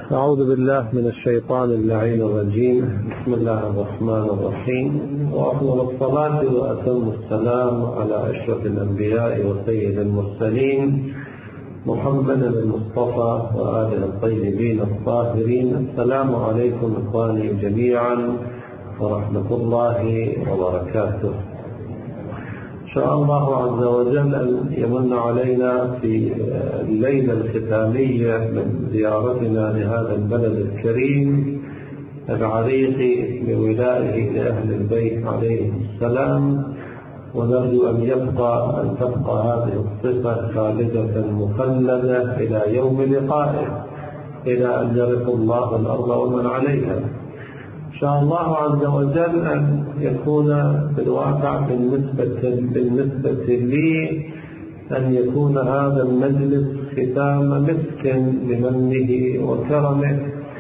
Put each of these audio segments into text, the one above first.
أعوذ بالله من الشيطان اللعين الرجيم. بسم الله الرحمن الرحيم، وأفضل الصلاة وأتم السلام على أشرف الأنبياء وسيد المرسلين محمد المصطفى وآله الطيبين الطاهرين. السلام عليكم إخواني جميعا ورحمة الله وبركاته. إن شاء الله عز وجل أن يمن علينا في الليلة الختامية من زيارتنا لهذا البلد الكريم العريق بولائه لأهل البيت عليهم السلام، ونرجو أن تبقى هذه الصفة خالدة مخلدة إلى يوم لقائه، إلى أن يرث الله الأرض ومن عليها. إن شاء الله عز وجل أن يكون في الواقع بالنسبة لي أن يكون هذا المجلس ختام مسك بمنه وكرمه.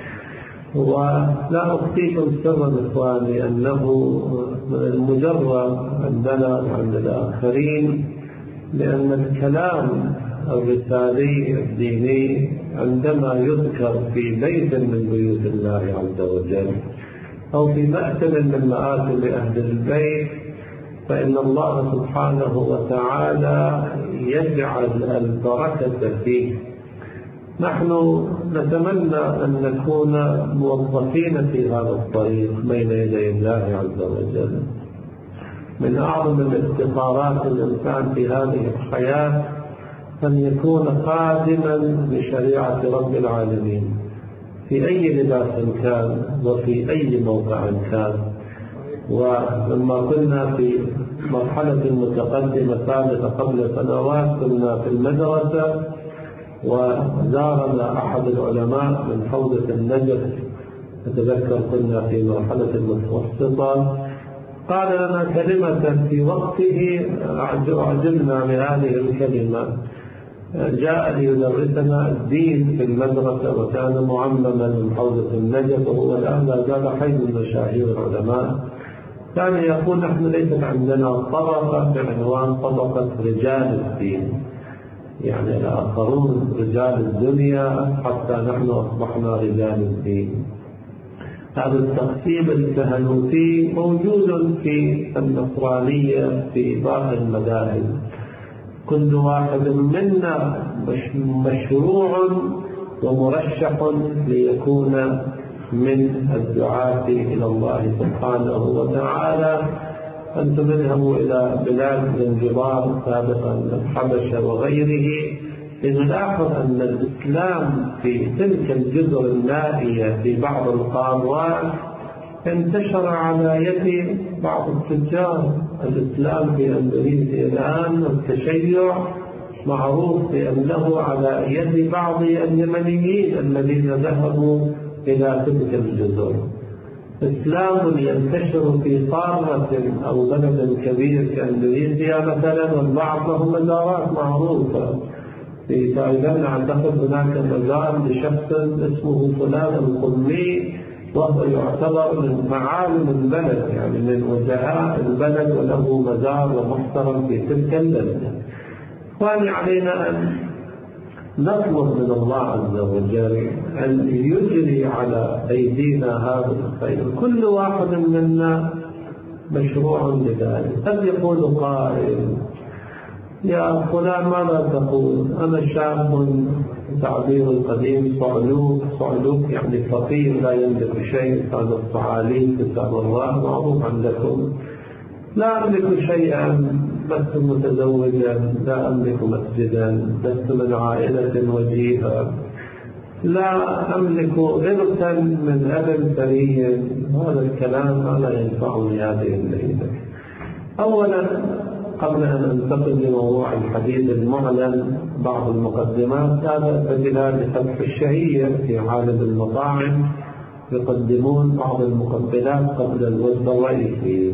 ولا أخفيكم سرا إخواني أنه من المجرد عندنا وعند الآخرين لأن الكلام الرسالي الديني عندما يذكر في بيت من بيوت الله عز وجل أو في مأتم من مآتم أهل البيت فإن الله سبحانه وتعالى يجعل البركة فيه. نحن نتمنى أن نكون موظفين في هذا الطريق بين يدي الله عز وجل. من أعظم الافتخارات الإنسان في هذه الحياة أن يكون خادما لشريعة رب العالمين في أي لباس كان وفي أي موقع كان. ولما كنا في مرحلة متقدمة سابقة قبل سنوات كنا في المدرسة وزارنا أحد العلماء من حوزة النجف، أتذكر كنا في مرحلة المتوسطة، قال لنا كلمة في وقته أعجبنا بهذه الكلمة. جاء ليدرسنا الدين في المدرسة وكان معمما من حوزة النجف، وهو الآن لا زال حي من مشاهير العلماء. كان يقول نحن ليست عندنا طبقة بعنوان طبقة رجال الدين، يعني الآخرون رجال الدنيا حتى نحن أصبحنا رجال الدين. هذا التقسيم الكهنوتي موجود في النصرانية في باقي المذاهب. كل واحد منا مشروع ومرشح ليكون من الدعاة إلى الله سبحانه وتعالى. أنتم اذهبوا إلى بلاد الانجبار سابقا الحبشة وغيره، لنلاحظ أن الإسلام في تلك الجزر النائية في بعض القارات انتشر على يد بعض التجار. الإسلام في أندونيسيا الآن والتشيع معروف بأنه على يد بعض اليمنيين الذين ذهبوا إلى تلك الجزر. إسلام ينتشر في قارة أو بلد كبير كأندونيسيا مثلا، والبعض له مزارات معروفة. في تايلاند أعتقد هناك مزار لشخص اسمه فلان القمي، وهو يعتبر من معالم البلد، يعني من وجهاء البلد، وله مزار ومحترم في تلك البلد. علينا أن نطلب من الله عز وجل أن يجري على أيدينا هذا الخير. كل واحد منا مشروع لذلك. قد يقول قائل يا فلان ماذا تقول؟ أنا شاب تعبير القديم صعلوك يعني فقير لا يملك شيء. هذا الصعاليك كتاب الله معروف عندكم. لا أملك شيئا، لست متزوجا، لا أملك مسجدا، لست من عائلة وجيهة، لا أملك إرثا من أب ثري. هذا الكلام لا ينفعني هذه الليلة. أولا قبل أن أنتقل لموضوع الحديث المعلن بعض المقدمات، هذا بلاد فتح الشهية في عالم المطاعم يقدمون بعض المقبلات قبل الوجبة الرئيسية.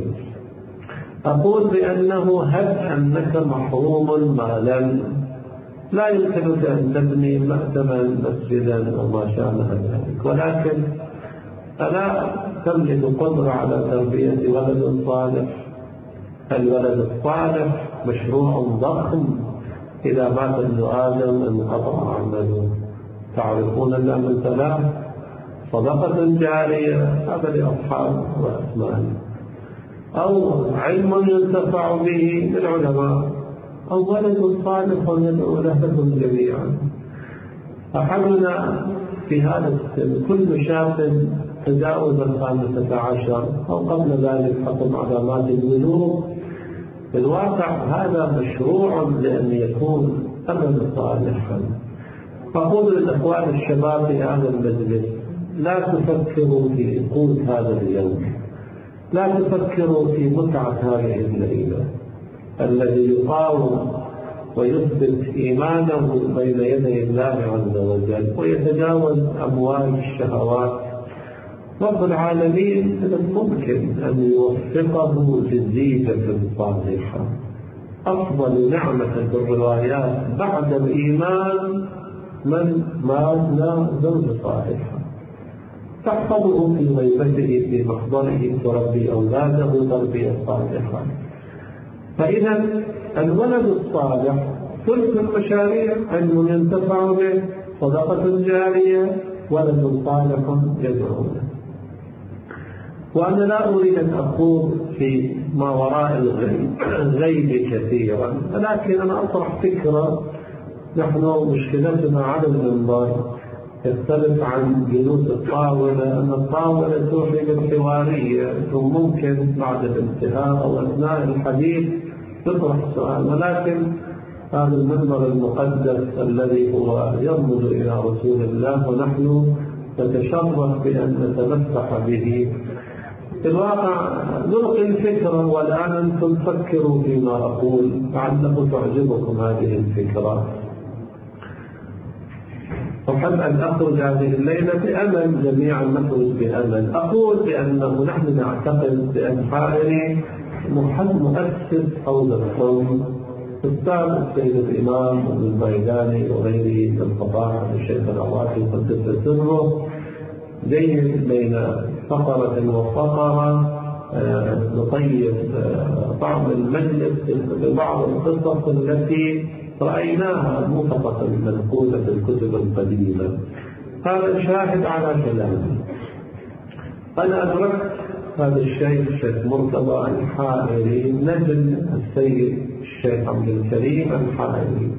أقول بأنه هب أنك محروم مالا لا يمكنك أن تبني مأتما مسجدا وما شابه ذلك، ولكن ألا تملك قدرة على تربية ولد صالح؟ الولد الصالح مشروع ضخم، إذا مات ابن آدم انقطع عمله. تعرفون الأمثلة صدقة جارية، هذا لأصحاب الرأسمال، أو علم ينتفع به للعلماء، أو ولد صالح يدعو لهم جميعا. أحدنا في هذا السن كل شاب تجاوز 15 أو قبل ذلك حسب علامات البلوغ، في الواقع هذا مشروع لأن يكون أمل صالحا. أقول للإخوان الشباب في هذا المجلس: لا تفكروا في قوت هذا اليوم، لا تفكروا في متعة هذه الليلة. الذي يقاوم ويثبت إيمانه بين يدي الله عز وجل ويتجاوز أموال الشهوات، رب العالمين من الممكن أن يوفقه جديدة صالحة. أفضل نعمة بالروايات بعد الإيمان من مات زوجة صالحة تحفظه في غيبته في محضره، تربي أولاده تربية صالحة. فإذا الولد الصالح ثلث المشاريع، علم ينتفع به، صدقة جارية، ولد صالح يدعو له. وأنا لا أريد أن أقول في ما وراء الغيب كثيرا، ولكن أنا أطرح فكرة. نحن مشكلتنا على المنبر يختلف عن جلوس الطاولة، أن الطاولة توحي بالحوارية، وممكن بعد الانتهاء أو أثناء الحديث يطرح سؤال، ولكن هذا المنبر المقدس الذي هو يرمز إلى رسول الله ونحن نتشرف بأن نتمسح به. في الواقع نلقي الفكرة، والآن أنتم فكروا فيما أقول لعله تعجبكم هذه الفكرة. أحب أن أخرج هذه الليلة بأمل، جميعا نخرج بأمل. أقول بأنه نحن نعتقد بأن حائري مؤسس حوزة الصوم، أستاذ السيد الإمام ابن البيداني وغيره من الفضائل، الشيخ العوافي قدس سره، جيد بين فقرة وفقرة نطيب طعم المجلس ببعض القصص التي رأيناها مو فقط المنقولة في الكتب القديمة. هذا شاهد على كلامي. أنا أدركت هذا الشيخ مرتضى الحائري نجل السيد الشيخ عبد الكريم الحائري.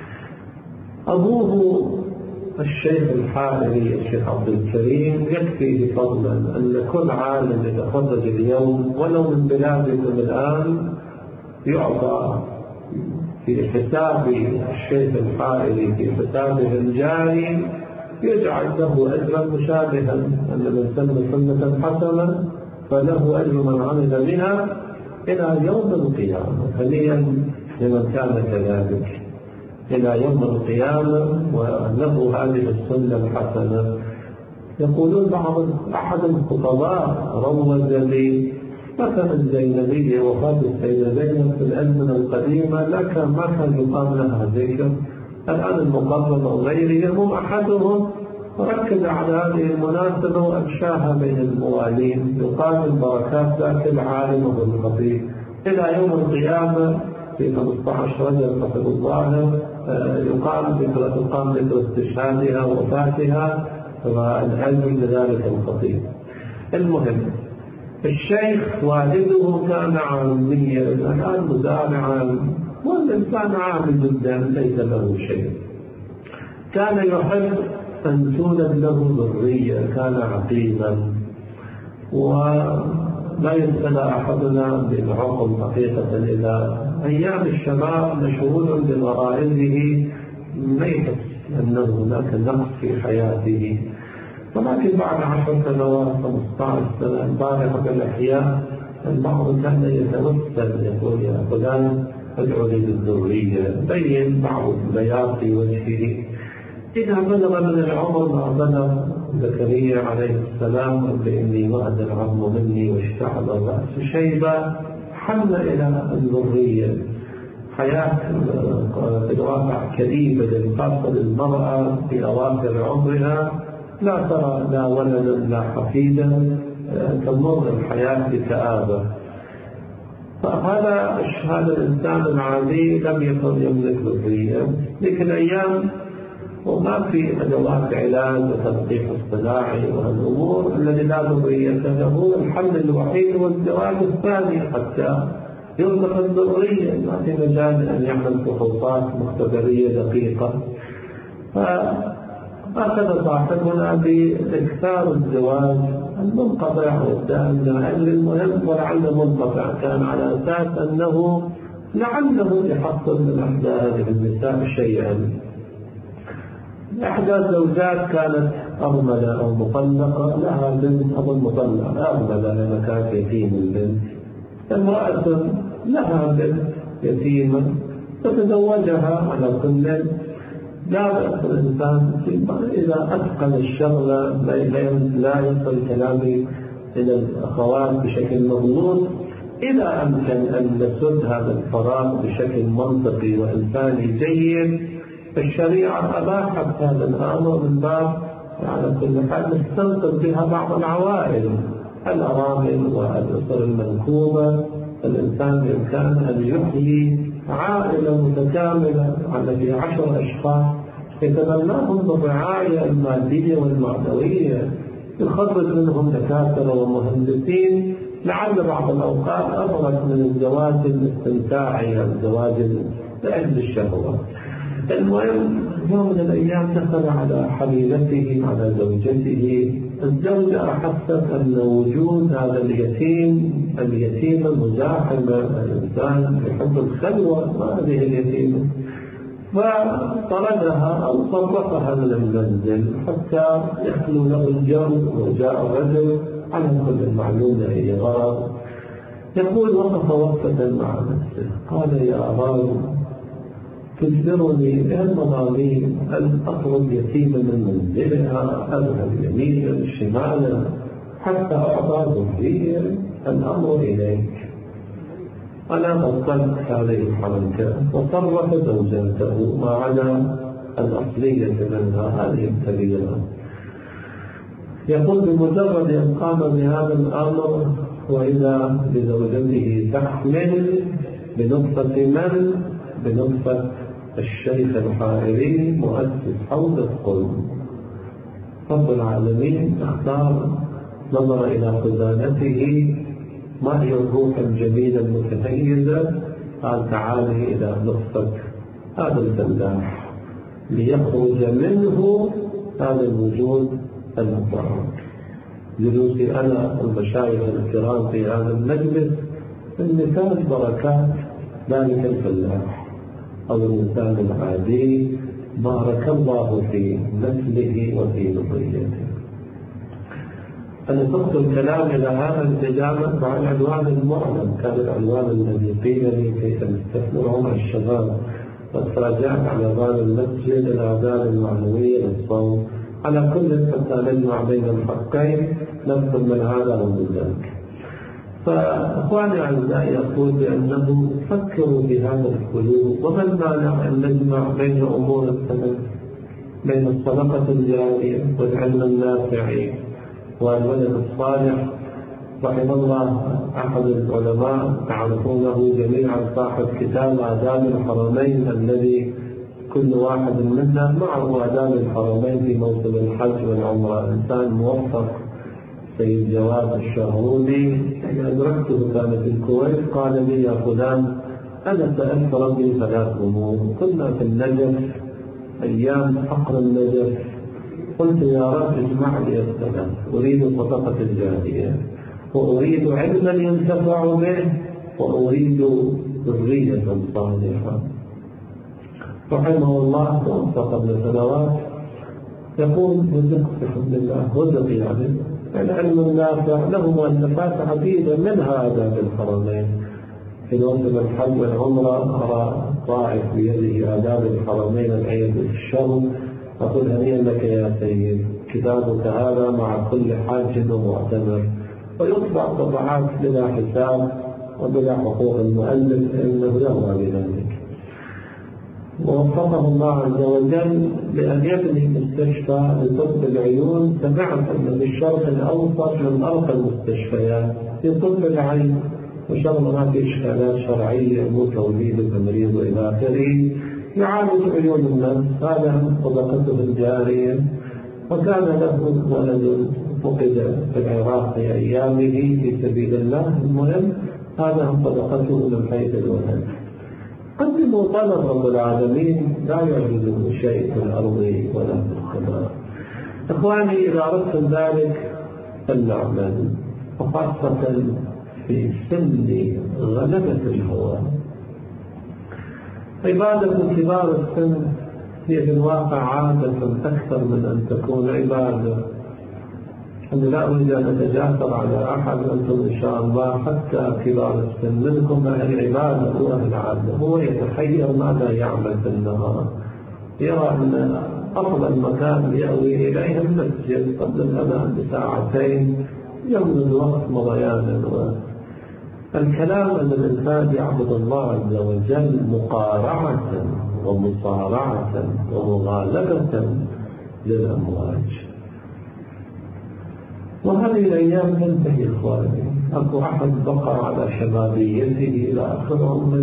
أبوه الشيخ الحائري الشيخ عبد الكريم يكفيه فضلا أن كل عالم يتخرج اليوم ولو من بلادكم الآن يعطى في حساب الشيخ الحائري في حسابه الجاري، يجعل له أجرا مشابها، أن من سن سنة حسنة فله أجر من عمل بها إلى يوم القيامة. هنيئا لمن كان كذلك إلى يوم القيامة وله هذه السنة الحسنة. يقولون أحد الخطباء روج لي مثلا الزينبية، وفاة السيدة زينب في الأزمنة القديمة ما كان يقام لها ذكر. الآن المقرب أو غيره هم أحدهم ركز على هذه المناسبة وأنشاها بين الموالين، يقال البركات ذات العالم والخطيب إلى يوم القيامة في 15 رجب حسب الظاهر يقام ذكر استشهادها ووفاتها والأجر لذلك الخطيب. المهم الشيخ والده كان عاميا، الآن مزارعا، والإنسان عام جدا ليس له شيء. كان يحب أن تولد له ذرية، كان عقيما، ولا ينسى أحدنا بالعقل حقيقة إلى أيام الشباب مشغول بغرائزه، ما يحس أنه هناك نقص في حياته. ولكن بعد 10 سنوات 15 سنة البارحة بالأحياء البعض كان يتوسل يقول: يا فلان ادعو لي بالذرية، بين بعض البياض في وجهه. إذا بلغ من العمر ما بلغ زكريا عليه السلام: رب إني وهن العظم مني واشتعل الرأس شيبا، حن إلى الذرية. حياة في الواقع كئيبة خاصة للمرأة في أواخر عمرها، لا ترى لا ولدا لا حفيدا، تمر الحياة بكآبة. فهذا الإنسان العادي لم يكن يملك ذرية. ذيك الأيام وما في أدوات علاج وتلقيح اصطناعي والأمور الذي لا ذرية له. الحل الوحيد هو الزواج الثاني حتى يرزق الذرية، ما في مجال أن يعمل فحوصات مختبرية دقيقة. فأخذ صاحبنا بإكثار الزواج المنقطع والدائم المهم، ولعل منقطع كان على أساس أنه لعله يحصل من إحدى هذه النساء شيئا. إحدى الزوجات كانت أرملة أو مطلقة، لها بنت أظن مطلقة أرملة لأنها كانت يتيم البنت. امرأة لها بنت يتيمة فتزوجها على كل. لا بأس الإنسان إذا أتقن الشغلة لا يصل كلامي إلى الأخوات بشكل مضبوط. إذا أمكن أن نسد هذا الفراغ بشكل منطقي وإنساني جيد، الشريعة أباحت هذا الأمر من باب على كل حال نستنقذ بها بعض العوائل، الأرامل والأسر المنكوبة. الإنسان بإمكان أن يحيي عائلة متكاملة على في 10 أشخاص يتبناهم بالرعاية المادية والمعنوية، يخرج منهم دكاترة ومهندسين، لعل بعض الأوقات أبرز من الزواج الاستمتاعي أو الزواج لأجل الشهوة. المهم يوم من الأيام دخل على حبيبته على زوجته. الزوجة أحست أن وجود هذا اليتيم المزاحمة، الإنسان يحب الخلوة وهذه اليتيمة، فطردها أو طرقها من المنزل حتى يخلو له الجو. وجاء الرجل على كل المعلومة هي غرض. يقول وقف وقفة مع نفسه قال يا رب تجبرني المظالم أن أطرد يتيما من منزلها، أذهب يمينا شمالا حتى أعطى ذرية، الأمر إليك. أنا بطلت هذه الحركة وصرف زوجته ما عدا الأصلية منها هذه الكبيرة. يقول بمجرد أن قام بهذا الأمر وإذا بزوجته تحمل بنطفة الشيخ الحائري مؤسس حوزة قلب. رب العالمين اختار، نظر إلى خزانته ما هي الروح الجميلة المتميزة، قال تعالي إلى نطفة هذا الفلاح ليخرج منه هذا الوجود المبارك. جلوسي أنا والمشايخ الكرام في هذا المجلس المثال بركات ذلك الفلاح أو الإنسان العادي، بارك الله في نسله وفي ذريته. أنا سقت الكلام إلى هذا الإجابة مع العنوان المعلن، كان العنوان الذي قيل لي كيف نستثمره مع الشباب، وتراجعت على باب المسجد الآداب المعنوية للصوم. على كل حتى نجمع بين الحقين، نفصل من هذا ومن ذاك. فأخواني أعزائي يقول بأنه فكروا بهذا القلوب، وما المانع أن نجمع بين أمور الثلاث، بين الصدقة الجارية والعلم النافع والولد الصالح. رحم الله أحد العلماء تعرفونه جميعا صاحب كتاب آداب الحرمين، الذي كل واحد منا معه آداب الحرمين في موسم الحج والعمرة. إنسان موفق، سيد جواد الشهرودي، أدركته كان في الكويت، قال لي يا فلان أنا سألت ربي 3 أمور. كنا في النجف أيام حقر النجف، قلت يا رب اجمع لي الثلاث، أريد صدقة الجارية، وأريد علما ينتفع به، وأريد ذرية صالحة. رحمه الله توفق ابن سنوات، يقول رزقت بحمد الله، رزق يعني العلم النافع، له مؤلفات عديدة منها آداب الحرمين. في موسم الحج والعمرة أرى طائف بيده آداب الحرمين العيد الشر، أقول هنيئا لك يا سيد، كتابك هذا مع كل حاج ومعتمر، ويطبع طبعات بلا حساب وبلا حقوق المؤلف إنه يرضى بذلك. ووفقه الله عز وجل لأن يبني مستشفى لطب العيون. سمعت أن بالشرق الأوسط من أرقى المستشفيات في طب العين، وشغل ما في إشكالات شرعية وتوليد التمريض إلى آخره. يعالج عيون الناس، هذا صدقته الجارية. وكان له ولد فقد في العراق في أيامه في سبيل الله. المهم هذا صدقته من حيث الولد. قدموا طلب رب العالمين، لا يعجزه شيء في الأرض ولا في السماء. إخواني إذا أردتم ذلك فلنعمل، وخاصة في سن غلبة الهوى. عبادة كبار السن هي في الواقع عادة أكثر من أن تكون عبادة. أنا لا أريد أن أتجاسر على أحد، أنتم إن شاء الله حتى كبار السن منكم أهل العبادة وأهل العادة. هو يتحير ماذا يعمل في النهار، يرى أن أفضل مكان يأوي إليه المسجد قبل الأذان بساعتين، يمضي الوقت مضيانا. الكلام أن الإنسان يعبد الله عز وجل مقارعة ومصارعة ومغالبة للأمواج. وهذه الأيام تنتهي إخواني. أكو أحد بقى على شبابيته إلى آخر عمره.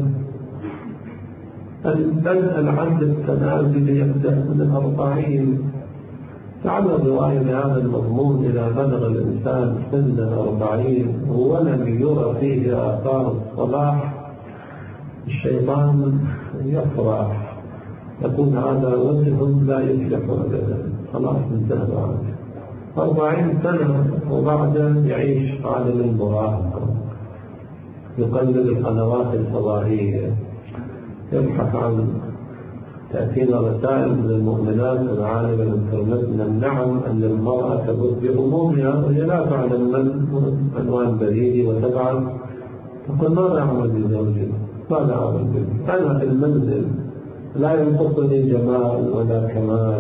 بدء العد التنازلي يبدأ من 40. لعل الرواية بهذا المضمون إذا بلغ الإنسان سن 40 ولم يرى فيه آثار الصلاح الشيطان يفرح، يكون هذا وجه لا يفلح أبدا، خلاص انتهى عنه. 40 سنة وبعد يعيش عالم المراهقة، يقلب القنوات الفضائية، يبحث عن تأتينا رسائل من المؤمنات من عالم الانترنت من النعم أن المرأة تبث بهمومها وهي لا تعلم من عنوان بريدي وتبعث تقول ماذا أعمل بزوجي؟ ماذا أعمل به؟ أنا في المنزل لا ينقصني جمال ولا كمال،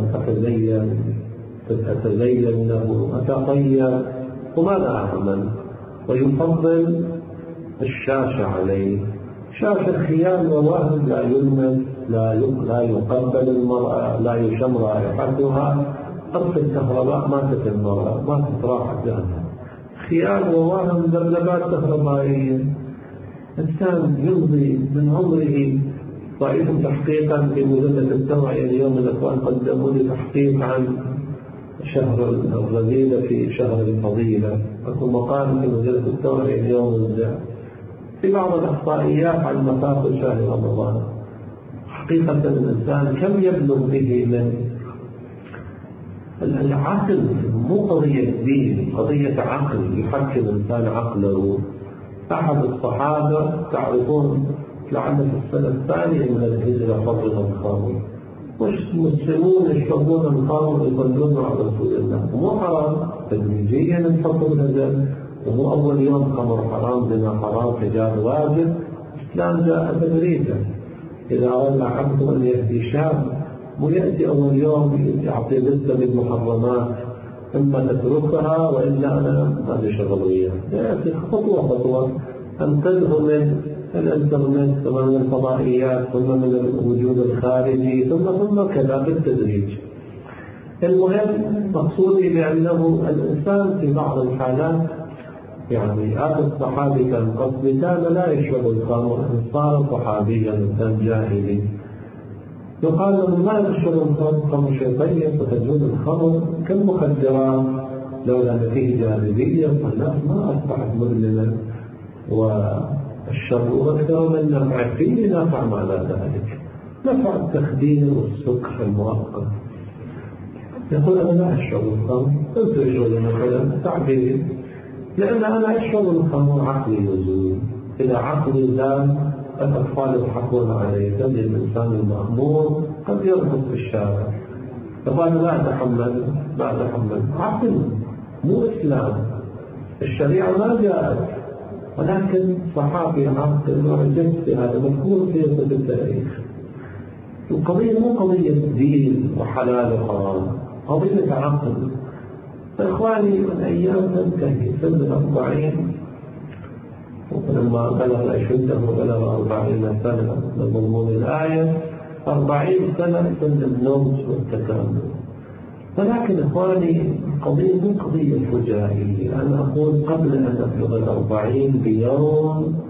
أتزين له، أتطيب، وماذا أعمل؟ ويفضل الشاشة عليه، شاشة خيال ووهم، لا يلمس، لا يقبل المرأة، لا يشم رائحتها، طفت الكهرباء ماتت المرأة، ماتت راحت لها، خيال ووهم، ذبذبات كهربائية. إنسان يمضي من عمره. رأيتم تحقيقا في مجلة التوعية اليوم الأخوان قدموا لي تحقيق عن شهر الرذيلة في شهر الفضيلة. أكو مقال في مجلة التوعية اليوم في بعض الإحصائيات عن مفاصل شهر رمضان. حقيقة الإنسان كم يبلغ به من العقل، مو قضية دين، قضية عقل، يحكم الإنسان عقله. أحد الصحابة تعرفون لعل في السنة الثانية من الهجرة فضل الخمر، والمسلمون يشربون الخمر يصلون على رسول الله، مو حرام تدريجيا الفضل نزل، ومو أول يوم خمر حرام زنا حرام حجاب واجب. الإسلام جاء تدريجا. إذا أردنا عبد أن يهدي شاب مو يأتي أول يوم يعطي لسه بالمحرمات إما تتركها وإلا أنا ما لي شغلية. يأتي خطوة خطوة، أنقذه من الإنترنت ثم من الفضائيات ثم من الوجود الخارجي ثم كذا بالتدريج. المهم مقصودي بأنه الإنسان في بعض الحالات، يعني هذا الصحابي كان قصدي كان لا يشرب الخمر، صار صحابيا إنسان جاهلي، يقال له ما يشرب الخمر شيء طيب وتجوز الخمر كالمخدرات لولا أن فيه جاذبية، والناس ما أصبحت مدمنة والشر أكثر من نفع فيه. نفع معنى ذلك نفع التخدير والسكر المؤقت. يقول أنا لا أشرب الخمر، أنت يشرب مثلا تعبير، لأن أنا أشرب الخمر عقلي يزول. إذا عقلي زال الأطفال يضحكون عليه، تجد الإنسان المأمور قد يرقص في الشارع، فقال لا أتحمل عقل مو إسلام. الشريعة ما جاءت، ولكن صحابي عقل وعجزت في هذا مذكور في التاريخ. القضية مو قضية دين وحلال وحرام، قضية عقل. فإخواني الأيام تنتهي سن 40، ولما بلغ أشده بلغ 40 سنة من مضمون الآية، 40 سنة سن النضج والتكامل. ولكن إخواني القضية مو قضية فجائية. أنا أقول قبل أن أبلغ 40 بيوم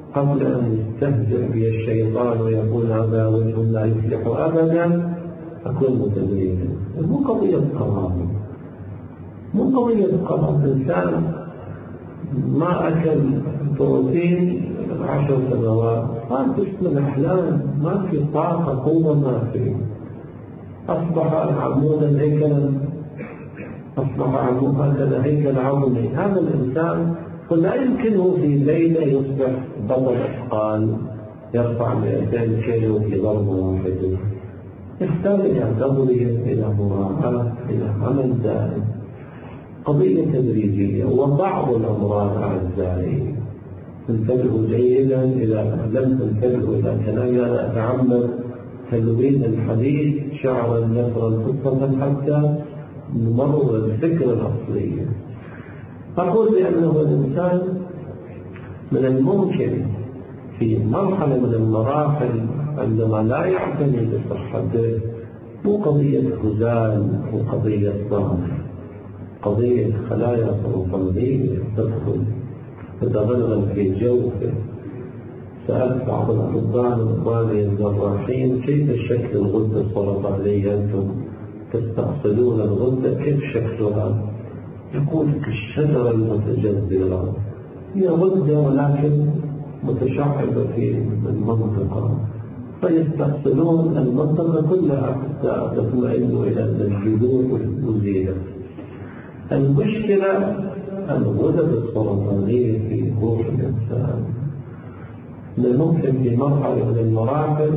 قبل أن يستهزئ بي الشيطان ويقول هذا وجه لا يفلح أبدا أكون متدينا. مو قضية قرار، مو قضية قرار. إنسان ما أكل بروتين 10 سنوات، ما تشمل أحلام، ما في طاقة، قوة، ما في، أصبح عمودا هيكلا، أصبح عمودا هيكل عظمي. هذا الإنسان ولا يمكنه في ليلة يصبح بطل أثقال يرفع 200 كيلو في ضربة واحدة. يحتاج إلى تضلية، إلى مراعاة، إلى عمل دائم، قضية تدريجية. وبعض الأمراض أعزائي تنتبه جيدا، إذا لم تنتبه إلى كلامي لا أتعمد تلوين الحديث شعرا نثرا قصة حتى نمر الفكرة الأصلية. أقول بأنه الإنسان من الممكن في مرحلة من المراحل عندما لا يعتني بصحته، مو قضية هزال وقضية ضعف، قضية خلايا سرطانية تدخل تتغلغل في جوفه. سألت بعض الأطباء وإخواني الجراحين كيف شكل الغدة السرطانية، أنتم تستأصلون الغدة كيف شكلها؟ يقول كالشجرة المتجذرة، هي غدة ولكن متشعبة في المنطقة، فيستأصلون المنطقة كلها حتى تطمئن إلى الجذور والوزيدة. المشكلة الغدد السرطانية في روح الإنسان من ممكن في مرحلة من المراحل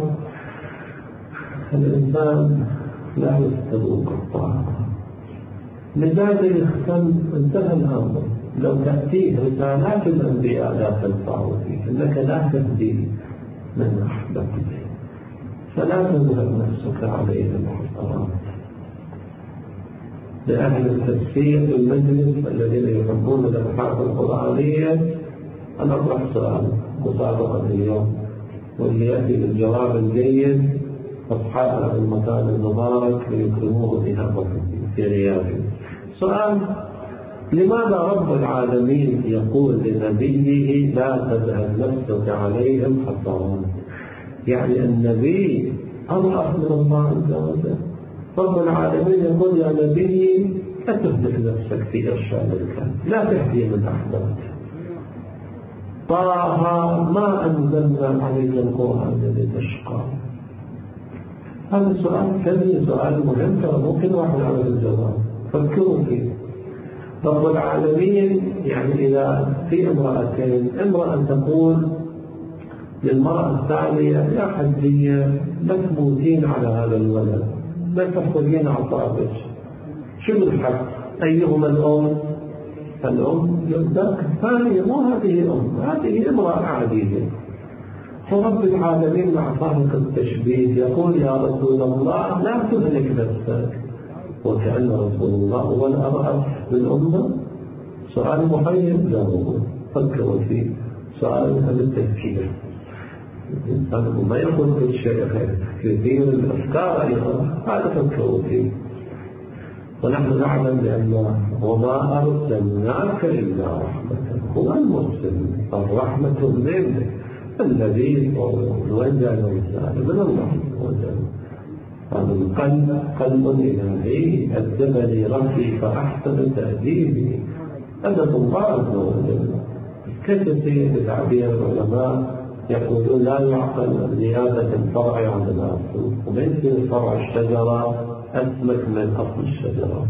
الإنسان لا يستذوق الطعام، لذلك انتهى الأمر. لو تأتيه رسالات الأنبياء لا تنفع فيه، إنك لا تهدي من أحببت، فلا تذهب نفسك عليه المحترمات. لأهل التفسير في المجلس الذين يحبون الأبحاث القرآنية أنا أطرح سؤال مسابقة اليوم، واللي يأتي بالجواب الجيد أصحاب المكان المبارك ليكرموه بها في رياضه. سؤال: لماذا رب العالمين يقول لنبيه لا تذهب نفسك عليهم حسرات؟ يعني النبي أضعف من الله عز وجل. رب العالمين يقول يا نبي لا تهلك نفسك في إرشاد الكلام، لا تهدي من أحبابك. طه ما أنزلنا عليك القرآن لتشقى. هذا السؤال كبير، سؤال مهم، ممكن واحد على الجواب، فكروا فيه. رب العالمين يعني إذا في امرأتين، امرأة تقول للمرأة الثانية يا حجية لا تموتين على هذا الولد، لا تأخذين عطابك، شو الحق؟ أيهما الأم؟ الأم ذاك الثانية، مو هذه أم، هذه امرأة عادية. فرب العالمين مع فارق التشبيه يقول يا رسول الله لا تهلك نفسك، وكأن رسول الله هو الأرأف بالأمة. سؤال محير جاوبه، فكروا فيه، سؤال بالتفكير. الإنسان ما يقول كل شيء كثير الأفكار أيضا، هذا فكروا فيه. ونحن نعلم بأن وما أرسلناك إلا رحمة، هو المرسل الرحمة منه الذي وجه الإنسان من الله وجل. هذا القلب قلب إلهي أدبني ربي فأحسن تأديبي، أدب الله عز وجل. كثير بتعبير العلماء يقولون لا يعقل زيادة الفرع عن الأصل، ومثل فرع الشجرة أسمك من أصل الشجرة.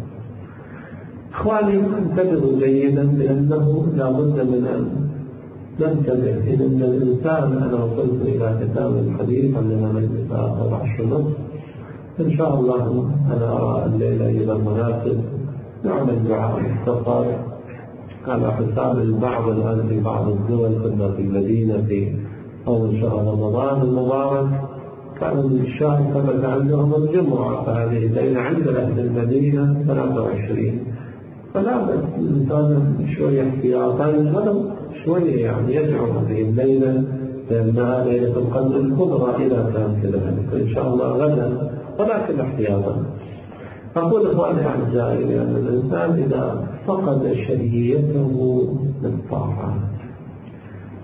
إخواني انتبهوا جيدا لأنه لا بد من أن ننتبه إلى أن الإنسان، أنا وصلت إلى كتاب الحديث عندنا مجلس آخر 10:30 إن شاء الله. أنا أرى الليلة إذا مناسب نعمل دعاء مختصر على حساب البعض. الآن في بعض الدول كنا في المدينة في أول شهر رمضان المبارك كان الشهر ثبت عندهم الجمعة، فهذه الليلة عند أهل المدينة 23، فلا بأس الإنسان شوية احتياطا ولو شوية يعني يدعو هذه الليلة لأنها ليلة القدر الكبرى إذا كان كذلك إن شاء الله غدا، ولكن احتياطا. أقول إخواني أعزائي لأن الإنسان إذا فقد شهيته للطاعات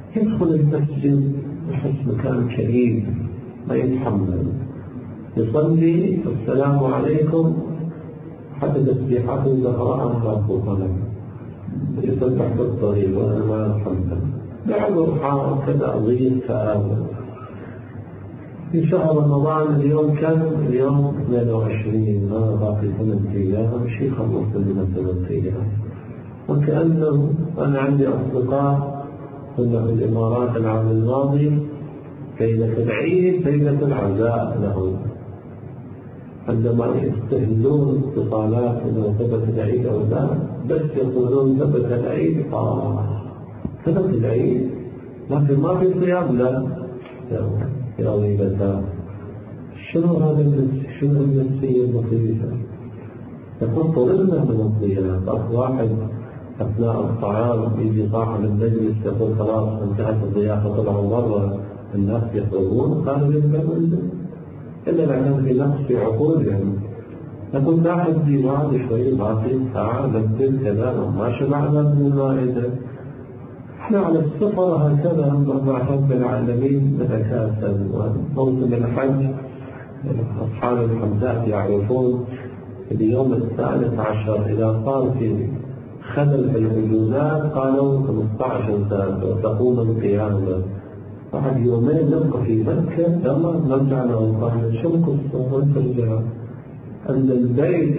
يدخل المسجد يحس مكان كئيب ما يتحمل، يصلي السلام عليكم حتى تسبيحاته ظهران مرفوضا يسبح بالطريق وأنا ما أتحمل بعض حار كذا ضيق كآبا. في شهر رمضان اليوم كان اليوم 22 ما باقي 8 أيام شيء خلصت لنا 8 أيام، وكأنه أنا عندي أصدقاء كنا في الإمارات العام الماضي ليلة العيد ليلة العزاء له، عندما يستهلون اتصالات إذا ثبت العيد أو لا بس يقولون ثبت العيد ثبت العيد لكن ما في صيام لا يا ويلتاه. شنو هذا شنو النفسية المخيفة؟ يقول طلبنا من الضيافة، واحد أثناء الطعام يجي صاحب المجلس يقول خلاص انتهت الضيافة طلعوا برا الناس يخرجون قالوا للمجلس إلا إذا كان في نقص في عقولهم. يقول ناخذ ديوان شوي باقي ساعة نبدل كذا ما شبعنا من المائدة. احنا على السفر هكذا مع رب العالمين نتكاسل. وموسم الحج أصحاب الحمزات يعرفون اليوم 13 إذا صار في خلل في العجولات قالوا 15 سنة وتقوم القيامة. بعد يومين نبقى في مكة يلا نرجع له قال شو القصة وين ترجع؟ أن البيت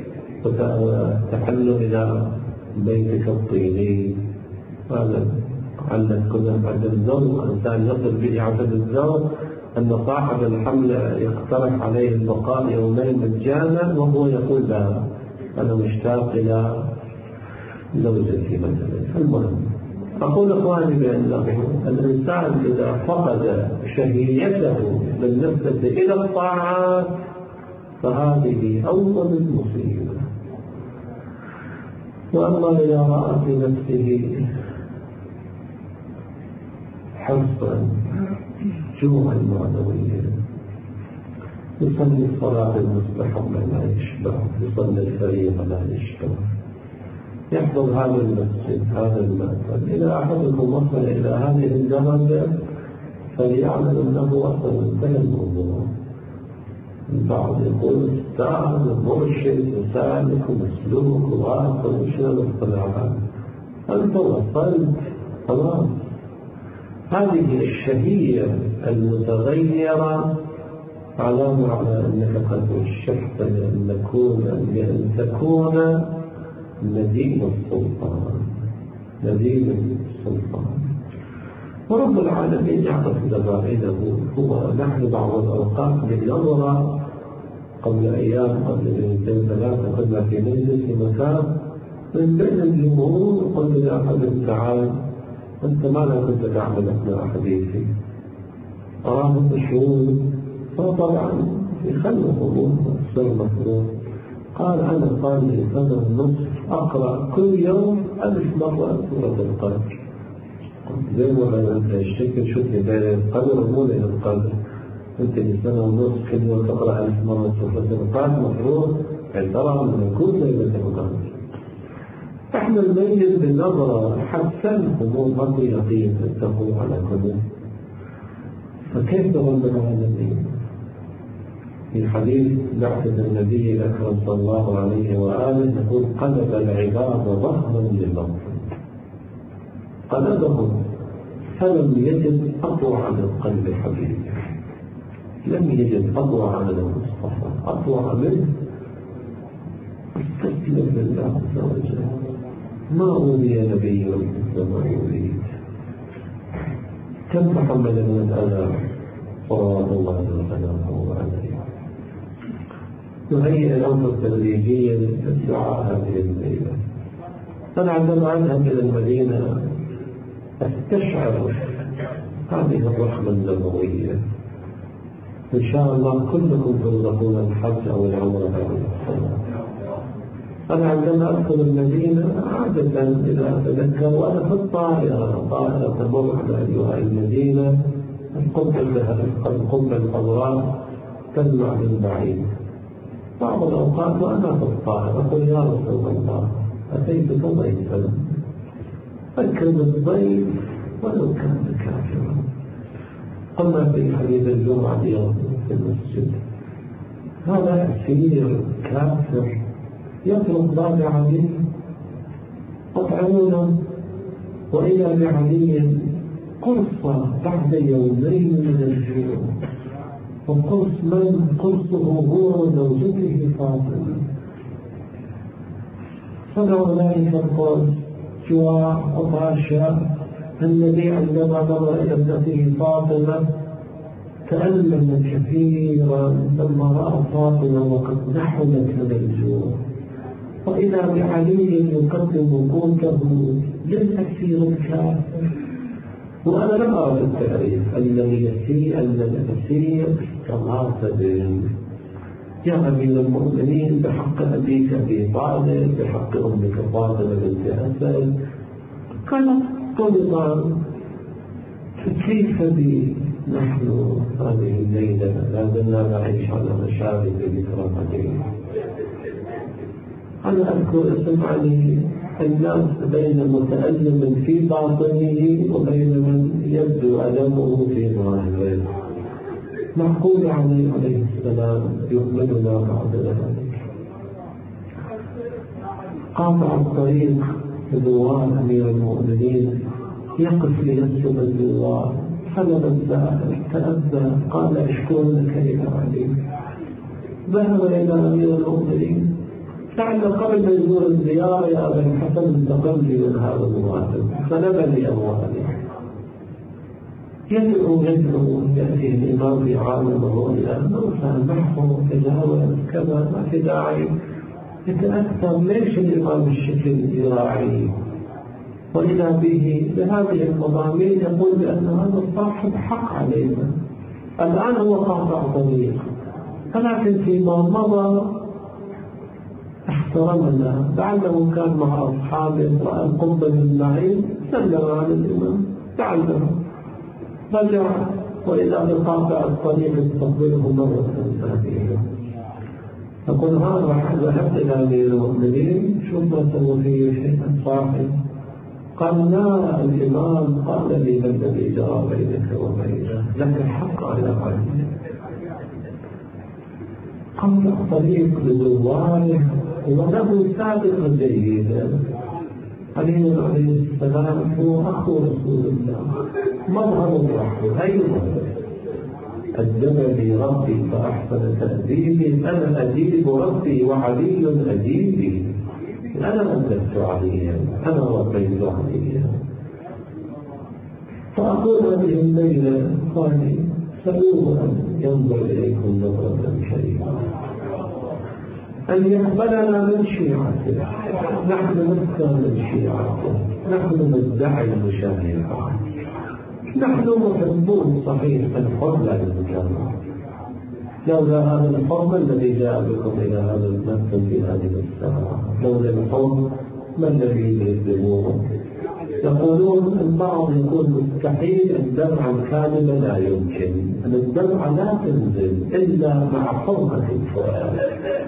تحل إلى بيتك الطيني هذا عندك كنا عند الزوج الإنسان يصل به عدد الزوج أن صاحب الحمل يقترح عليه البقاء يومين مجانا وهو يقول لا أنا مشتاق إلى زوجتي مثلا. المهم أقول إخواني بأنه الإنسان إذا فقد شهيته بالنسبة إلى الطاعات فهذه أول المصيبة. وأما إذا رأى في نفسه حرصا جوعا معنويا يصلي الصلاة المستحبة لا يشبع، يصلي الفريضة لا يشبع، يحضر هذا المسجد هذا المأثم. إذا أحدكم وصل إلى هذه الدرجة فليعمل أنه وصل انتهى الموضوع. البعض يقول استعمل مرشد وسالك ومسلوك وواصل وشنو الاصطلاحات. أنت وصلت خلاص. هذه الشهية المتغيرة علامة على أنك قد وشكت أن تكون نديم السلطان نديم السلطان. ورب العالمين يعرف دبائله. هو نحن بعض الأوقات بالنظرة قبل أيام قبل 2-3 كنا في مجلس في مكان من بين الجمهور قلت يا أحد تعال أنت ماذا كنت تعمل أثناء حديثي؟ أراه الشؤون فطبعا يخلوا قبول سر مفروض. قال أنا صار لي سنة ونصف أقرأ كل يوم 1000 مرة سورة القدر. زي ما أنت الشكل شوف لي بين القدر مو لين القدر. أنت لسنة ونصف كل يوم تقرأ 1000 مرة سورة القدر مفروض ترى من كل ليلة القدر. احنا الميت بالنظرة حسن أمور ما في يقين تتقوا على كل. فكيف رب العالمين في حديث بعثة النبي الأكرم صلى الله عليه وآله يقول قلب العباد ظهرا للموت قلبهم فلم يجد أطوع من قلب حبيبه. لم يجد أطوع من المصطفى أطوع منه استسلم لله عز وجل. ما أولي نبي وما يريد. كم تحمل من الأذى صلوات الله وسلامه عليه. تهيئ الأمر تدريجيا للدعاء هذه الليلة. أنا عندما أذهب إلى المدينة أستشعر هذه الرحمة النبوية. إن شاء الله كلكم ترزقون الحج أو العمرة هذه السنة. أنا عندما أدخل المدينة عادة إذا أتذكر وأنا في الطائرة تمر على أجواء المدينة القبة الخضراء تلمع من بعيد. بعض الأوقات وأنا في الطائرة أقول يا رسول الله أتيتك ضيفا أكرم الضيف ولو كان كافرا. قلنا في حديث الجمعة اليوم في المسجد هذا أسير كافر يطلب بعد علي أطعمونه، وإلى بعلي قرصة بعد يومين من الجوع، وقرص من قرصه هو زوجته فاطمة. فدعوا ذلك القرص جوع وطاشا الذي عندما نظر إلى ابنته فاطمة تألم كثيرا لما رأى فاطمة وقد نحلت من الجوع، وإذا بعلي يقدم قوته للأسير الكافر. وأنا لم أرى التعريف الذي يسيء أن الأسير استغاث به. يا أمير المؤمنين بحق أبيك أبي طالب، بحق أمك فاطمة بنت أسد، كانت طلبا كيف بي نحن هذه الليلة لا زلنا نعيش على مشارب ذكرى قديمة. أنا أذكر اسمعني الناس بين متألم في باطنه وبين من يبدو ألمه في ظاهره. معقول عليه السلام يهملنا بعد ذلك. قاطع الطريق زوار أمير المؤمنين يقف ليسلم الزوار، حلب الزائر تأذى قال أشكر لك يا علي. ذهب إلى أمير المؤمنين لعل قبل ما يزور الزيارة يا أبا الحسن انتقل لي من هذا المواطن فنبني أموالي. يدعو يأتي الإمام في عالم الرؤيا سامحه تجاوز كذا ما في داعي يتأثر. ليش الإمام الشكل يراعيه؟ وإذا به بهذه المضامين يقول بأن هذا الصاحب حق علينا. الآن هو قاطع طريق، ولكن فيما مضى احترمنا لعله كان مع أصحابه رأى القبة النعيم سلم على الإمام لعله رجع، وإذا بقاطع الطريق يستقبله مرة ثانية. أقول هذا ذهبت إلى أمير المؤمنين شوف ما سوى فيه شيئا صاحب. قال لا، الإمام قال لي ما الذي جرى بينك وبينه، لك الحق على علي. قطع الطريق لزواره وله سابقا جيدا. علي عليه السلام هو أخو رسول الله، مظهر الرحمة. أيضا أدبني ربي فأحسن تأديبي، أنا أديب ربي وعلي أديبي. أنا أدبت عليا، أنا ربيت عليا. فأقول هذه الليلة قال سألوه أن ينظر إليكم نظرة كريمة، أن يقبلنا من شيعته. نحن نذكر من شيعته، نحن ندعي المشاهدة، نحن محبون صحيح الحب للمجتمع. لولا هذا الحب الذي جاء بكم إلى هذا المسجد في هذه الساعة، لولا الحب ما الذي يظلمون؟ يقولون البعض يقول مستحيل الدمع الكاذب لا يمكن، أن الدمع لا تنزل إلا مع حرمة الفؤاد.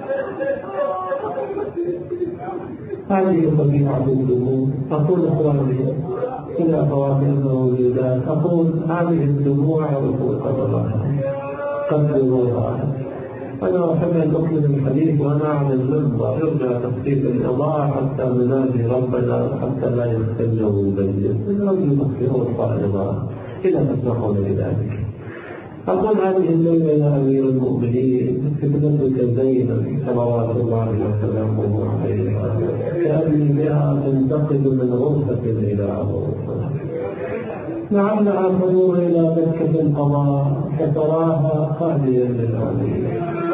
هذه طبيعة الدموع. أقول إخواني إلى فواتح الموجودات، أقول هذه الدموع رفوق الله قدروها. أنا أحب أن أكمل الحديث وأنا على المنبر يرجع تخفيف الإضاءة حتى ننادي ربنا حتى لا يستجوا البيت نرجو تخفيف الإضاءة إلى تسمحون بذلك. أقول هذه الليلة يا أمير المؤمنين فتنتك زينب صلوات الله وسلامه عليها كأني بها تنتقل من غرفة إلى غرفة، لعلها تدور إلى دكة القضاء فتراها خاليا للعلي،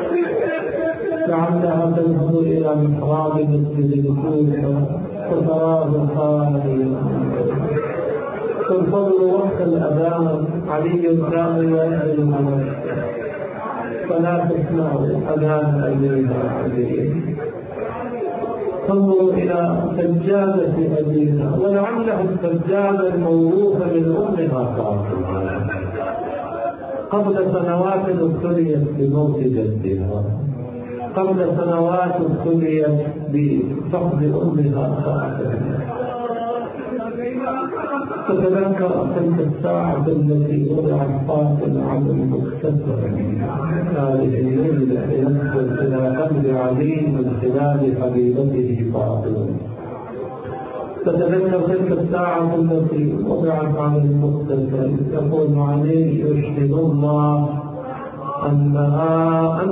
لعلها تذهب إلى محراب مسجد الكوفة فتراه خاليا، تنتظر وقت الأذان علي داعيا للموت فلا تسمع أذان أبيها علي، تنظر إلى سجادة أبيها ولعلها السجادة الموروثة من أمها فاطمة قبل سنوات ابتليت بموت جدها، قبل سنوات ابتليت بفقد أمها فاطمة. تتذكر تلك الساعة التي وضع القاتل على المكتسب هذه الليلة يدخل إلى قلب علي من خلال حبيبته فاطمة. تتذكر تلك الساعة التي وضعت على المكتسب يقول علي يشهد الله أنها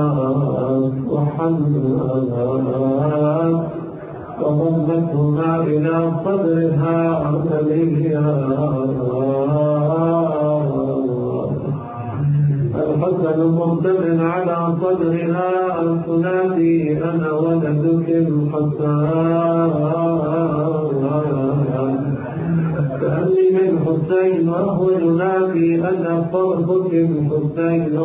وحملها وضمتهما إلى صدرها أمليها الحسن مقدم على صدرها تنادي أنا ولدك الحسن كأني من حسين وهو ينادي أنا فرضك الحسين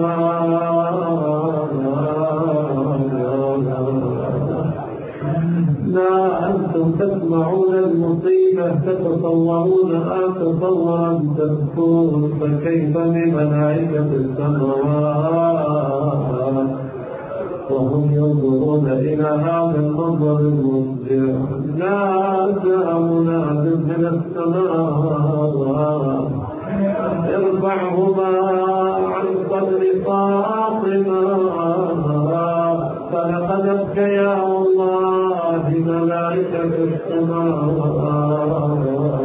لا أنتم تسمعون المصيبة تتصورون تصورا تبكون فكيف بملائكة السماوات وهم ينظرون إلى هذا المنظر المفزع. نادى مناد من السماء ارفعهما عن صدر فاطمة فلقد أبكيا والله ملائكة السماوات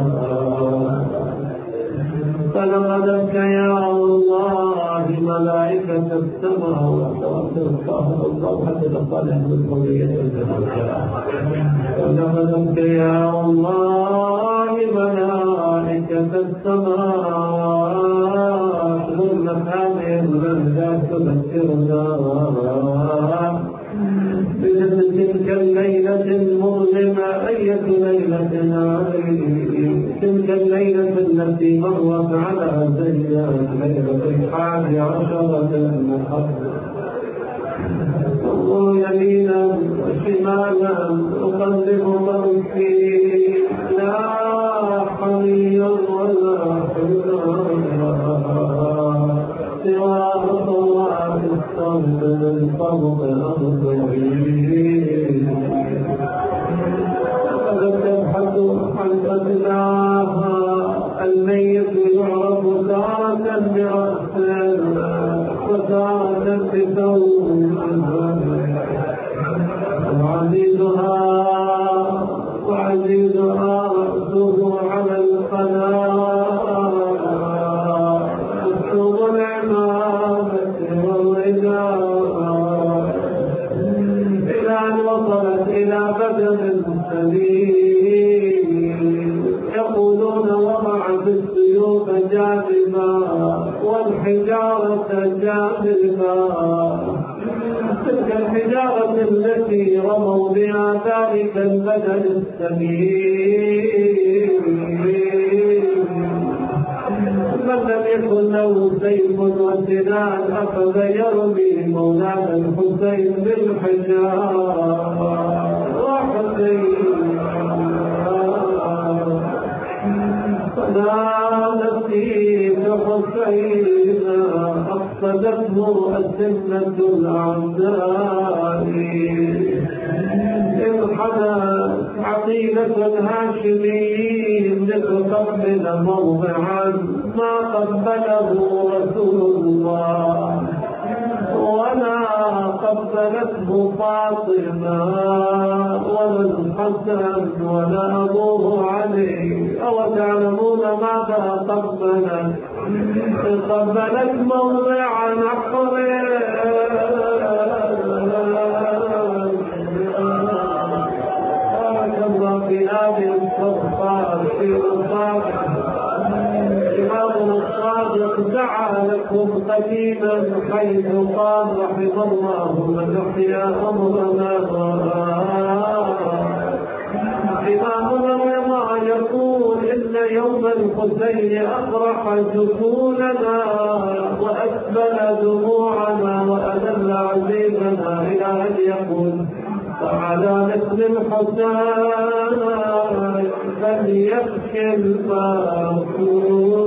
فلقد أبكيا والله ملائكة السماوات الله حتى تصالح بالقضية فلقد أبكيا والله ملائكة السماوات ظلمت هذه اللذات تذكرنا تلك الليلة المظلمة. أية ليلة تلك الليلة التي مرت على زينات ليلة 11 المحرم. انظر يمينا وشمالا أقلب طرفي لا حميا ولا حزنا سوى طوال الصمت من فوق أرضي تبحث عن قتلاها. الميت يعرف تارة برأسه وتارة بثوب وعزيزها رأسه على القناة مكتوب العمامة والرداء إلى أن وصلت إلى بدن سليم. يقولون وضعت السيوف جاذبا والحجارة جاذبا تلك الحجارة التي رموا بها ذلك البدن السمين. من لم يكن له سيف وسنان أخذ يرمي مولانا الحسين بالحجارة وحسين فنالتي حسين أقصدته أسنة الأعداء إذ حدث عقيدة هاشمين لتقبل موضعا ما قبله رسول الله ولا قبلته فاطمة ولا الحسن ولا أبوه علي. أو تعلمون ماذا قبلت؟ قبلت موضع نحر كما في هذه الصفات في الصفات إمام الصادق دعا لكم قديما حيث قال رحم الله من يحيى أمرنا. إمامنا الرضا يقول إن يوم الحسين أفرح جفوننا وأسبل دموعنا وأذل عزيزنا إلى أن يقول فعلى مثل الحسين فليبكي الباكون.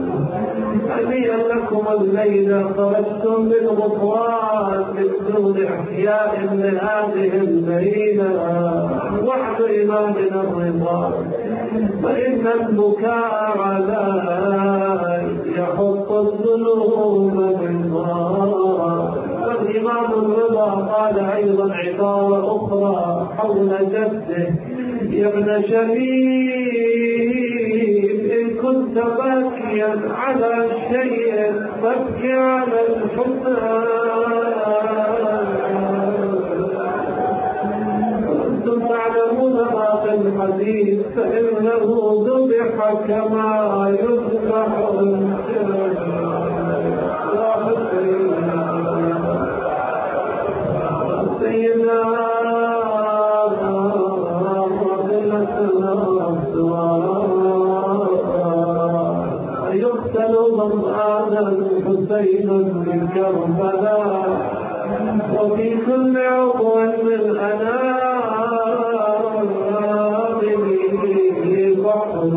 هنيئا لكم الليلة خرجتم بالغفران من دون إحياء لهذه المدينة وعد إمامنا الرضا، فإن البكاء على يحط الذنوب بالنار. والإمام الرضا قال أيضا عبارة أخرى حول جده: يا ابن شبيب، إن كنت باكيا على شيء فابكي على الحسن. أنتم تعلمون ما في الحديث فإنه ذبح كما يذبح سيدنا يقتل ظمآن الحسين من كربلاء، وفي كل عضو من أنامه بحر،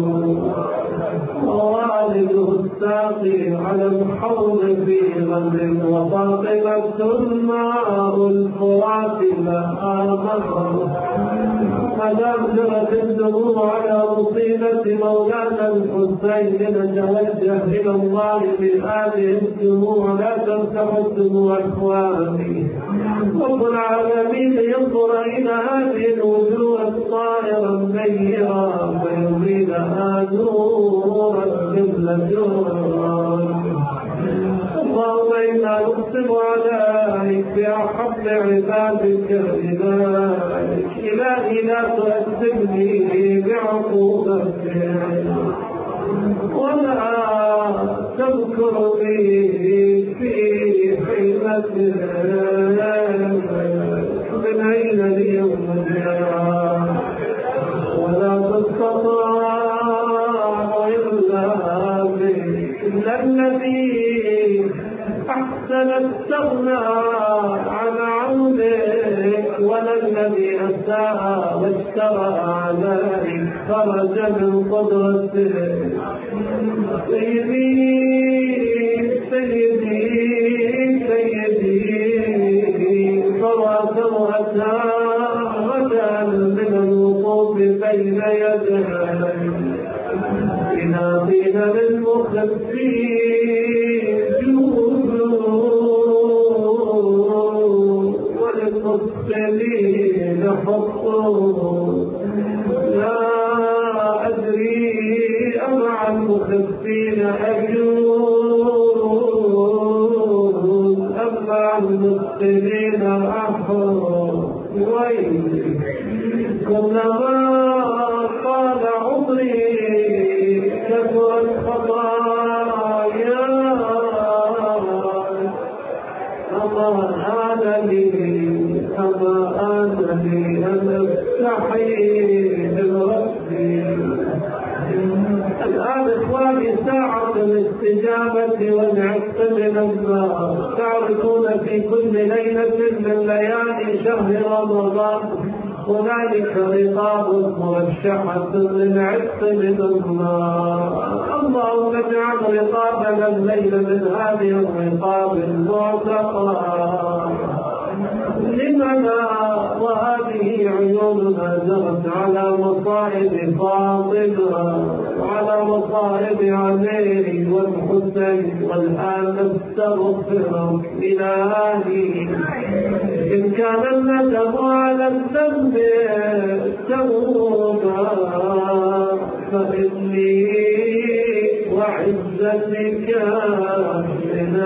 ووالده الساقي على الحوض في غد، وفاطمة ماء الفرات لها مطر. مدام جرت الدموع على مصيبة مولانا الحسين نتوجه إلى الله بهذه الدموع، لا تمسح الدموع إخواني. رب العالمين ينظر إلى هذه الوجوه الطائرة النيرة فيزيدها نورا مثل جرد. اللهم إنا نقسم عليك بأحب عبادك إليك. إلهي لا تؤذبني بعقوبتك ولا تذكرني في حيلتك، من أين لي الرجاء ولا تستطاع إلا بك. إلا الذي أحسن استغنى عن عودك، ولا الذي أساء واشترى عليك خرج من قدرتك. سيدي سيدي سيدي، صلاة غدا من الوقوف بين يديك، إذا قيل للمخفين وللمبتلين حقوق. لا أدري أمع المخفين أجوز أم مع المبتلين أحرم. ويلي كلما طال عمري كثرت خطاياي، أما آن لي أن أستحي من ربي. الآن إخواني ساعة الاستجابة والعتق من النار. تعرفون في كل ليلة من ليالي شهر رمضان هنالك رقاب مرشحة للعتق من النار. اللهم اجعل رقابنا الليل من هذه الرقاب المعتقة. لمنا وهذه عيوننا جرت على مصائب فاطمة وعلى مصائب علي والحسين، والآن نستغفرك إلهي. إن كان الندم على الذنب توبا فإني وعزتك من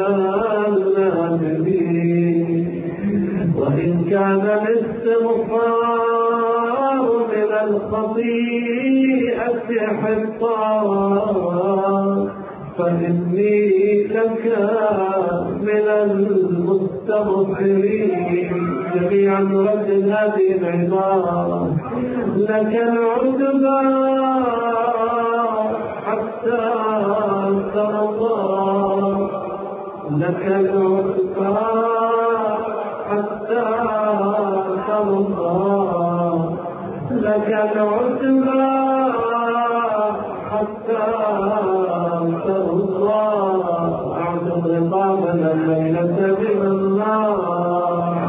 النادمين، وإن كان الاستغفار من الخطيئة حطا فإني لك من المستغفرين. جميعا نردد هذه العبارة: لك العتبى حتى ترضى، لك العتبى حتى ترضى، لك العتبى حتى ترضى. أعتق رقابنا الليلة من النار.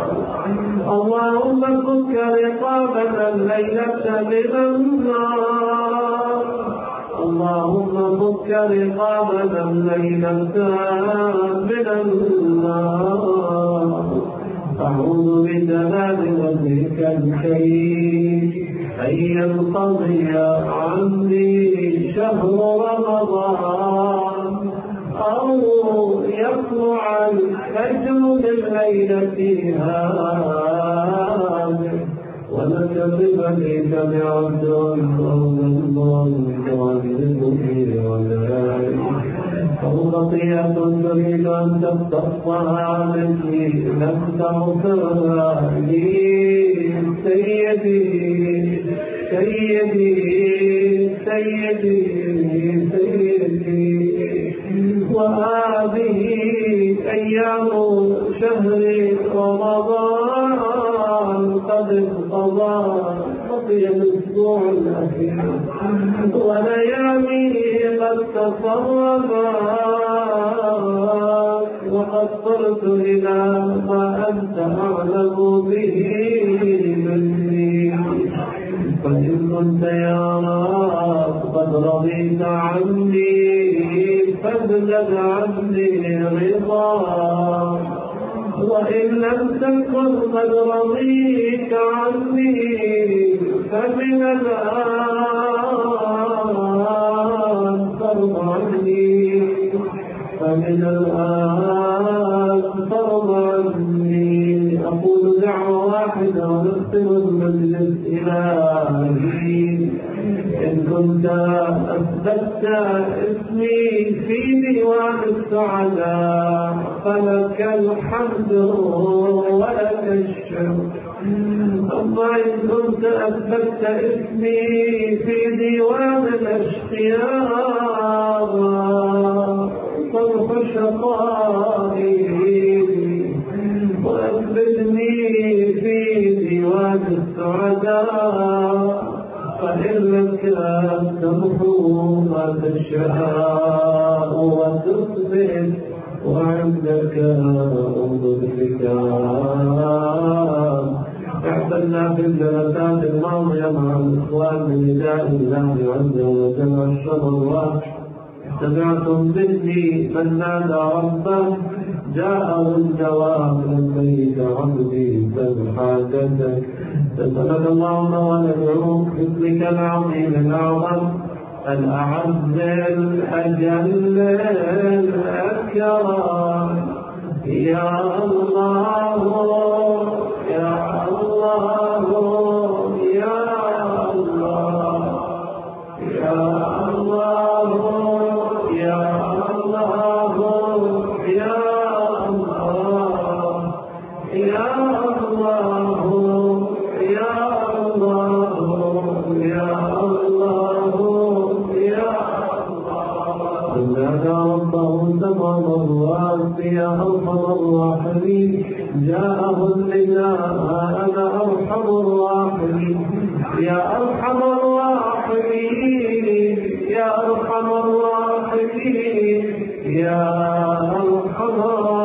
رقابنا الليلة من النار. اللهم فك رقابنا الليلة من النار. أعوذ بجلال وجهك الكريم أن ينقضي عني شهر رمضان أو يطلع الفجر بالليلة هذه ونكتب لي سمعت قول الله تعذبني ولائي أو خطيئة تريد أن تختصها مني لم تغفرها لي. سيدي سيدي سيدي سيدي وهذه أيام شهر رمضان قد انقضى بقي الأسبوع الأخير وليالي قد تفرقت وقد صرت إلى ما أنت أعلم به مني. فإن كنت يا رب قد رضيت عني فابلغ عني رضاك، وإن لم تكن قد رضيت عني فمن الآن فرض عني، فمن الآن فرض عني. أقول دعوة واحدة ونختم المجلس إلهي. إن كنت أثبتت اسمي في ديوان السعداء فلك الحمد ولك الشكر. أما إن كنت أثبتت اسمي في ديوان الأشقياء صرف شقائي وأثبتني في ديوان السعداء فإنك تمحو ما تشاء وتثبت وعندك انظر بك. اعتدنا في الجلسات الماضية مع الإخوان بنداء الله عز وجل والشر الله. سمعتم مني من نادى ربه جاءه الجواب لبيك عبدي بل حاجتك. فسألك اللهم وندعوك باسمك العظيم الأعظم الأعز الأجل الأكرم يا الله يا الله يا الله يا الله يا الله يا الله يا الله يا الله يا الله يا الله. نادى ربه تضرعا وأخفي يا أرحم الراحمين. جاءه النداء أنا أرحم الراحمين يا أرحم الراحمين يا أرحم الراحمين يا أرحم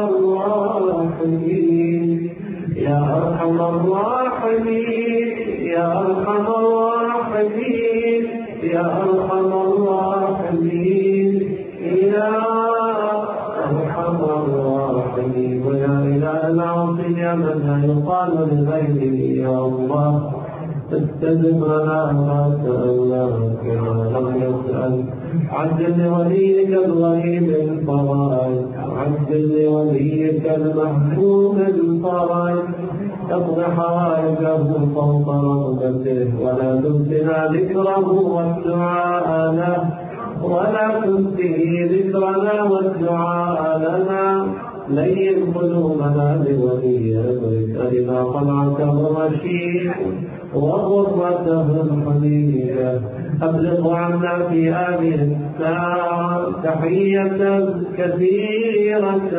الراحمين يا أرحم الراحمين يا أرحم الراحمين يا أرحم الراحمين يا أرحم الراحمين. ويا إله العظيم يا من لا يقال لغيره يا الله استجب لنا ما سألناك وما لم يسأل. عجل لوليك الغريب الفرج عجل لوليك المحبوب الفرج. اقض حوائجه فوق رغبته ولا تنسنا ذكره والدعاء له ولا تنسه ذكرنا والدعاء لنا. لين قلوبنا بولي أمرك أرنا طلعته الرشيد وغرته الحميدة. أبلغ عنا في هذه الساعة تحية كثيرة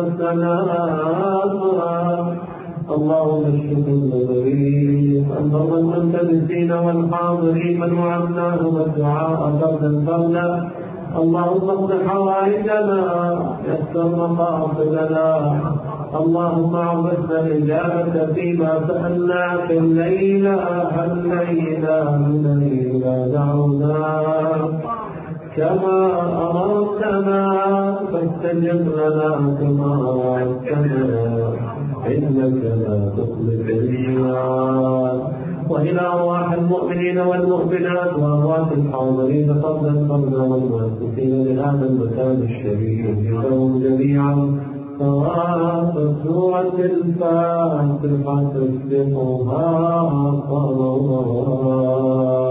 وسلاما. اللهم اشف المغربين انظر الملتبسين والحاضرين من وعدناهم الدعاء فردا فردا. اللهم اقض حوائجنا يسر مقاصدنا اللهم عرفنا الإجابة فيما سألناك الليلة دعونا كما أردتنا فاستجب لنا كما أردتنا إنك لا تخلف الميعاد. وإلى أرواح المؤمنين والمؤمنات وأرواح الحاضرين فضلا والمؤسسين لهذا المكان الشريف لهم جميعا ثواب سورة الفاتحة تصدقها